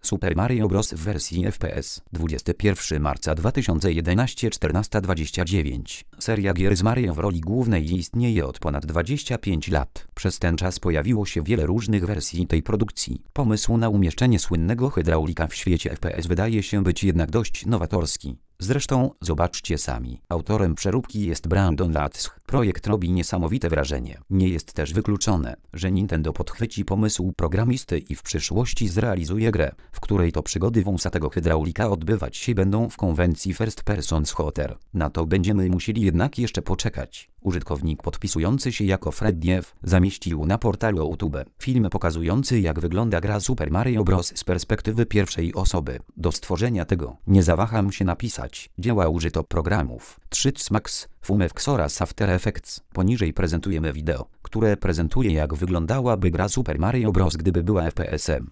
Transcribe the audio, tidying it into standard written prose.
Super Mario Bros. W wersji FPS 21 marca 2011 14:29. Seria gier z Mario w roli głównej istnieje od ponad 25 lat. Przez ten czas pojawiło się wiele różnych wersji tej produkcji. Pomysł na umieszczenie słynnego hydraulika w świecie FPS wydaje się być jednak dość nowatorski. Zresztą, zobaczcie sami. Autorem przeróbki jest Brandon Latzsch. Projekt robi niesamowite wrażenie. Nie jest też wykluczone, że Nintendo podchwyci pomysł programisty i w przyszłości zrealizuje grę, w której to przygody wąsatego hydraulika odbywać się będą w konwencji First Person Shooter. Na to będziemy musieli jednak jeszcze poczekać. Użytkownik podpisujący się jako Freddiew zamieścił na portalu YouTube film pokazujący, jak wygląda gra Super Mario Bros. Z perspektywy pierwszej osoby. Do stworzenia tego nie zawaham się napisać. Dzieła użyto programów 3ds Max, Fumex oraz After Effects. Poniżej prezentujemy wideo, które prezentuje, jak wyglądałaby gra Super Mario Bros. Gdyby była FPS-em.